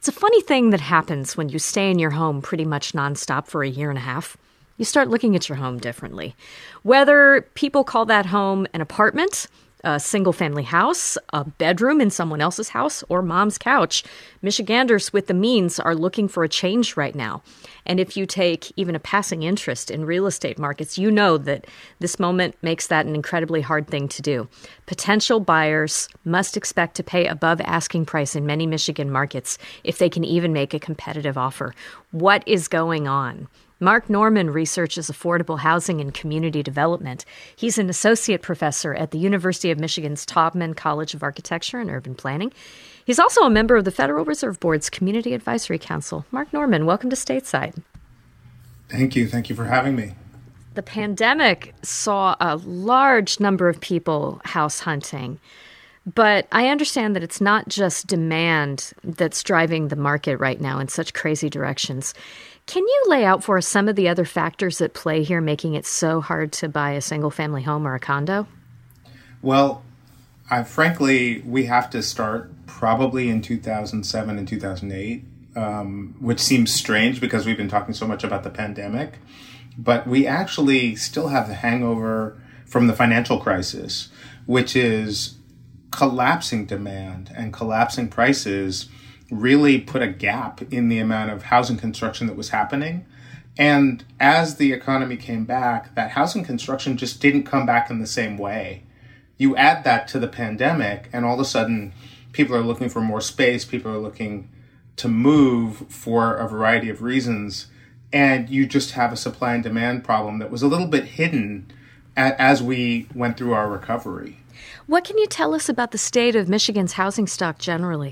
It's a funny thing that happens when you stay in your home pretty much nonstop for a year and a half. You start looking at your home differently. Whether people call that home an apartment, a single-family house, a bedroom in someone else's house, or mom's couch, Michiganders with the means are looking for a change right now. And if you take even a passing interest in real estate markets, you know that this moment makes that an incredibly hard thing to do. Potential buyers must expect to pay above asking price in many Michigan markets if they can even make a competitive offer. What is going on? Mark Norman researches affordable housing and community development. He's an associate professor at the University of Michigan's Taubman College of Architecture and Urban Planning. He's also a member of the Federal Reserve Board's Community Advisory Council. Mark Norman, welcome to Stateside. Thank you. Thank you for having me. The pandemic saw a large number of people house hunting. But I understand that it's not just demand that's driving the market right now in such crazy directions. Can you lay out for us some of the other factors at play here, making it so hard to buy a single-family home or a condo? Well, frankly, we have to start probably in 2007 and 2008, which seems strange because we've been talking so much about the pandemic. But we actually still have the hangover from the financial crisis, which is collapsing demand and collapsing prices really put a gap in the amount of housing construction that was happening. And as the economy came back, that housing construction just didn't come back in the same way. You add that to the pandemic, and all of a sudden, people are looking for more space, people are looking to move for a variety of reasons, and you just have a supply and demand problem that was a little bit hidden as we went through our recovery. What can you tell us about the state of Michigan's housing stock generally?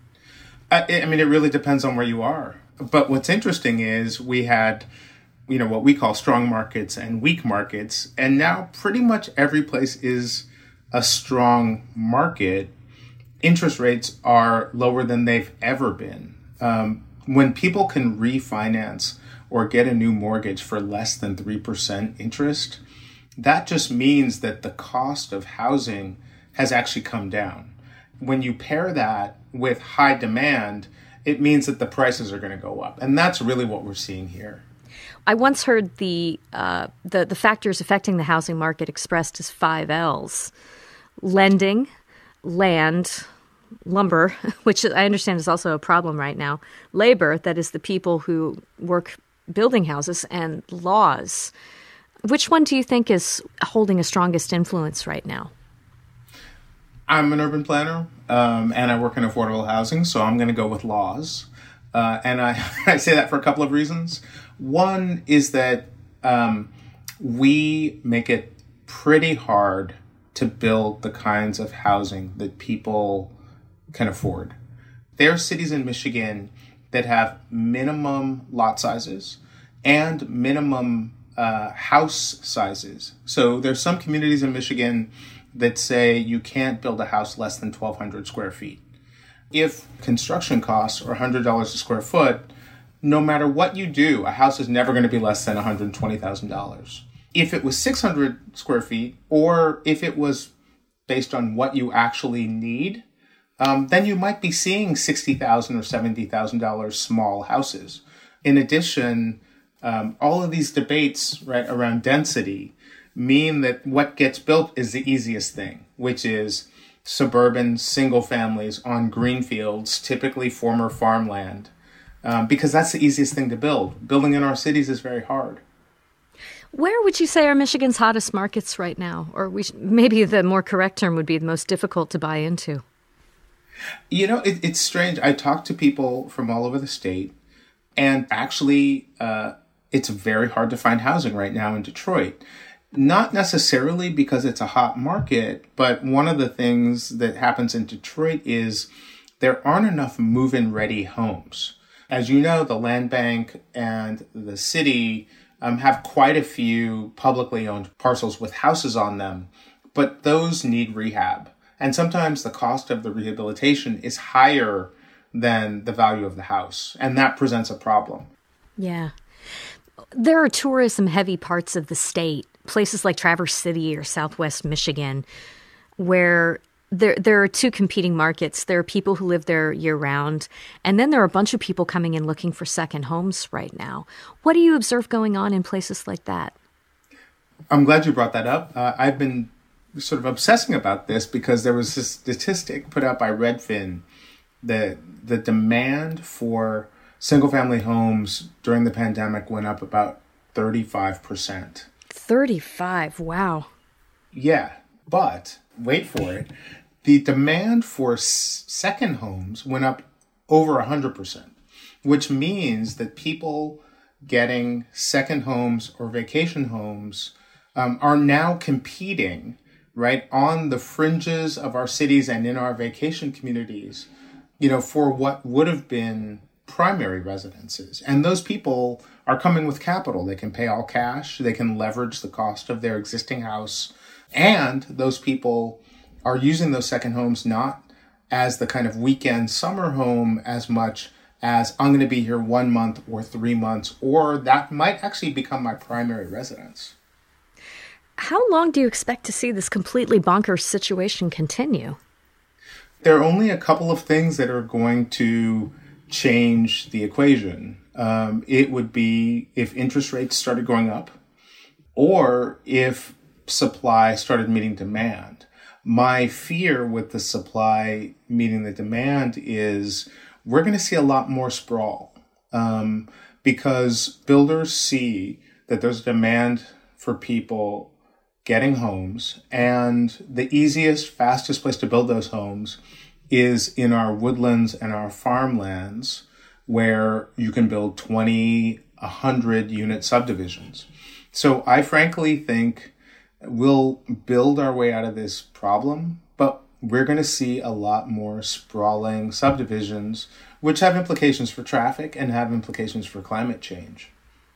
I mean, it really depends on where you are. But what's interesting is we had, what we call strong markets and weak markets. And now pretty much every place is a strong market. Interest rates are lower than they've ever been. When people can refinance or get a new mortgage for less than 3% interest, that just means that the cost of housing has actually come down. When you pair that with high demand, it means that the prices are going to go up. And that's really what we're seeing here. I once heard the factors affecting the housing market expressed as 5 L's. Lending, land, lumber, which I understand is also a problem right now, labor, that is the people who work building houses, and laws. Which one do you think is holding a strongest influence right now? I'm an urban planner, and I work in affordable housing, so I'm going to go with laws. And I say that for a couple of reasons. One is that we make it pretty hard to build the kinds of housing that people can afford. There are cities in Michigan that have minimum lot sizes and minimum house sizes. So there's some communities in Michigan that say you can't build a house less than 1,200 square feet. If construction costs are $100 a square foot, no matter what you do, a house is never going to be less than $120,000. If it was 600 square feet, or if it was based on what you actually need, then you might be seeing $60,000 or $70,000 small houses. In addition, all of these debates around density mean that what gets built is the easiest thing, which is suburban single families on green fields, typically former farmland, because that's the easiest thing to build. Building in our cities is very hard. Where would you say are Michigan's hottest markets right now? Or maybe the more correct term would be the most difficult to buy into? It's strange. I talk to people from all over the state, and actually it's very hard to find housing right now in Detroit. Not necessarily because it's a hot market, but one of the things that happens in Detroit is there aren't enough move-in ready homes. As you know, the land bank and the city have quite a few publicly owned parcels with houses on them, but those need rehab. And sometimes the cost of the rehabilitation is higher than the value of the house, and that presents a problem. Yeah. There are tourism-heavy parts of the state, places like Traverse City or Southwest Michigan, where there are two competing markets. There are people who live there year round, and then there are a bunch of people coming in looking for second homes right now. What do you observe going on in places like that? I'm glad you brought that up. I've been sort of obsessing about this because there was this statistic put out by Redfin that the demand for single-family homes during the pandemic went up about 35%. 35, wow. Yeah, but wait for it. The demand for second homes went up over 100%, which means that people getting second homes or vacation homes are now competing, right, on the fringes of our cities and in our vacation communities, for what would have been primary residences. And those people are coming with capital. They can pay all cash. They can leverage the cost of their existing house. And those people are using those second homes not as the kind of weekend summer home as much as I'm going to be here 1 month or 3 months, or that might actually become my primary residence. How long do you expect to see this completely bonkers situation continue? There are only a couple of things that are going to change the equation. It would be if interest rates started going up or if supply started meeting demand. My fear with the supply meeting the demand is we're going to see a lot more sprawl because builders see that there's a demand for people getting homes, and the easiest, fastest place to build those homes is in our woodlands and our farmlands where you can build 20, 100 unit subdivisions. So I frankly think we'll build our way out of this problem, but we're going to see a lot more sprawling subdivisions, which have implications for traffic and have implications for climate change.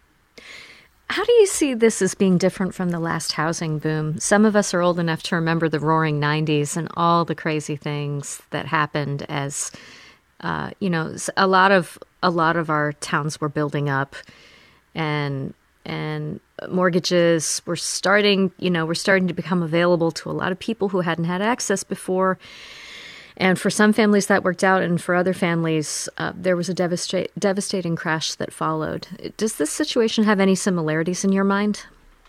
How do you see this as being different from the last housing boom? Some of us are old enough to remember the roaring 90s and all the crazy things that happened as, a lot of our towns were building up and mortgages were starting to become available to a lot of people who hadn't had access before. And for some families that worked out, and for other families, there was a devastating crash that followed. Does this situation have any similarities in your mind?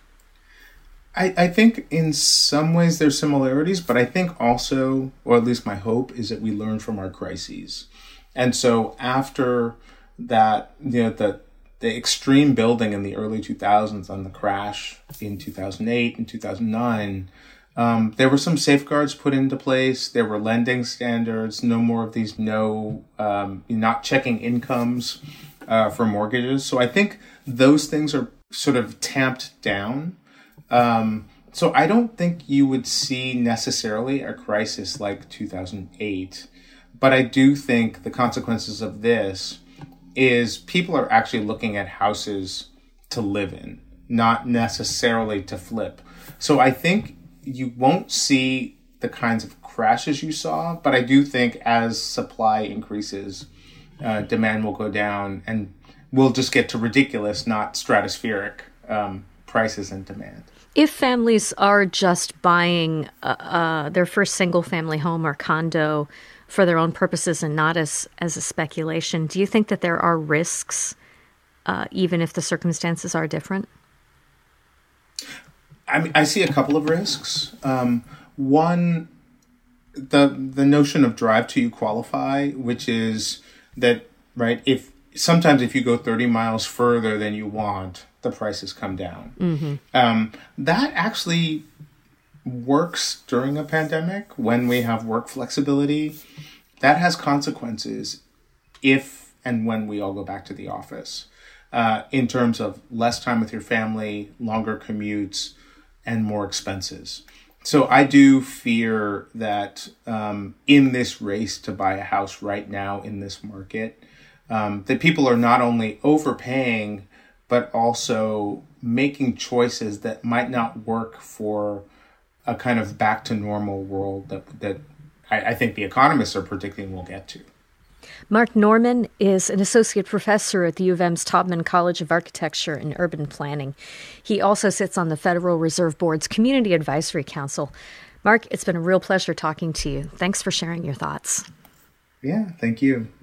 I think in some ways there's similarities, but I think also, or at least my hope, is that we learn from our crises. And so after that, the extreme building in the early 2000s and the crash in 2008 and 2009, there were some safeguards put into place. There were lending standards, no more of these not checking incomes for mortgages. So I think those things are sort of tamped down. So I don't think you would see necessarily a crisis like 2008, but I do think the consequences of this is people are actually looking at houses to live in, not necessarily to flip. So I think you won't see the kinds of crashes you saw, but I do think as supply increases, demand will go down and we'll just get to ridiculous, not stratospheric prices and demand. If families are just buying their first single-family home or condo for their own purposes and not as a speculation, do you think that there are risks, even if the circumstances are different? I see a couple of risks. One, the notion of drive till you qualify, which is that, right, if you go 30 miles further than you want, the prices come down. Mm-hmm. That actually works during a pandemic when we have work flexibility. That has consequences if and when we all go back to the office, in terms of less time with your family, longer commutes, and more expenses. So I do fear that in this race to buy a house right now in this market, that people are not only overpaying, but also making choices that might not work for a kind of back to normal world that I think the economists are predicting we'll get to. Mark Norman is an associate professor at the U of M's Taubman College of Architecture and Urban Planning. He also sits on the Federal Reserve Board's Community Advisory Council. Mark, it's been a real pleasure talking to you. Thanks for sharing your thoughts. Yeah, thank you.